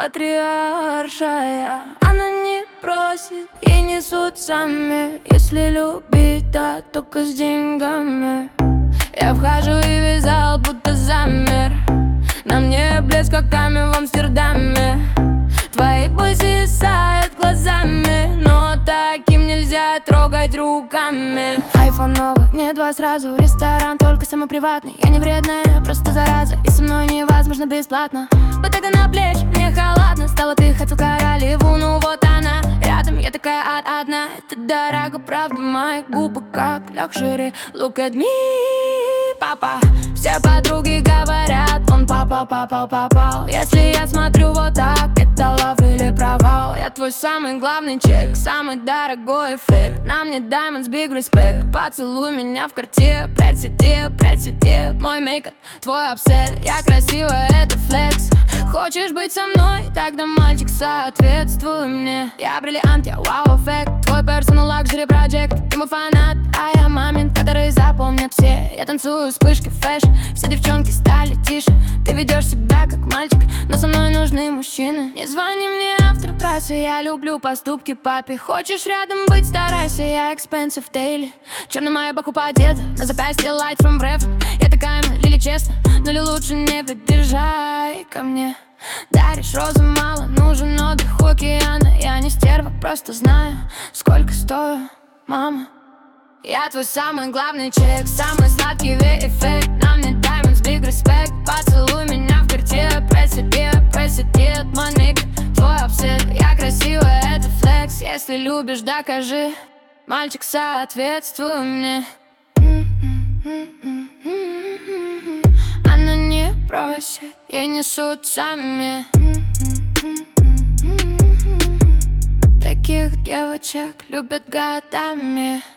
патриаршая. Она не просит, ей несут сами. Если любить, да только с деньгами. Я вхожу и весь зал будто замер. На мне блеск, как камень в Амстердаме. Твои пульсы сают глазами, но таким нельзя трогать руками. Айфон новый, мне два сразу. Ресторан только самый приватный. Я не вредная, просто зараза. И со мной невозможно бесплатно. Ботага на плечи, мне холодно. Стала, ты хотел королеву, ну вот она рядом, я такая одна. Это дорого, правда, мои губы как лакшери. Look at me, папа. Все подруги говорят, он папа, попал. Если я смотрю вот так, это лав или провал. Я твой самый главный чек, самый дорогой эффект. На мне diamonds, big respect. Поцелуй меня в карте, прядь сети. Мой мейкап, твой апсет. Я красивая, это флекс. Хочешь быть со мной? Тогда, мальчик, соответствуй мне. Я бриллиант, я вау-эффект. Твой персонал лакшери проджект. Ты мой фанат, а я момент, который запомнят все. Я танцую вспышки фэшн. Все девчонки стали тише. Ты ведешь себя как мальчик, но со мной нужны мужчины. Не звони мне автор трассы, я люблю поступки папе. Хочешь рядом быть, старайся, я expensive daily. Черный майбах упадет, на запястье light from ref. Я такая, Лили, честно, но ли лучше не приближай ко мне. Даришь розы, мало, нужен отдых у океана. Я не стерва, просто знаю, сколько стою, мама. Я твой самый главный чек, самый сладкий эффект. На мне diamonds, big respect. Поцелуй меня в карте, пресс сети. Мой мейкап, твой апсет. Я красивая, это флекс. Если любишь, докажи. Мальчик, соответствуй мне. Она не просит, ей несут сами. Таких девочек любят годами.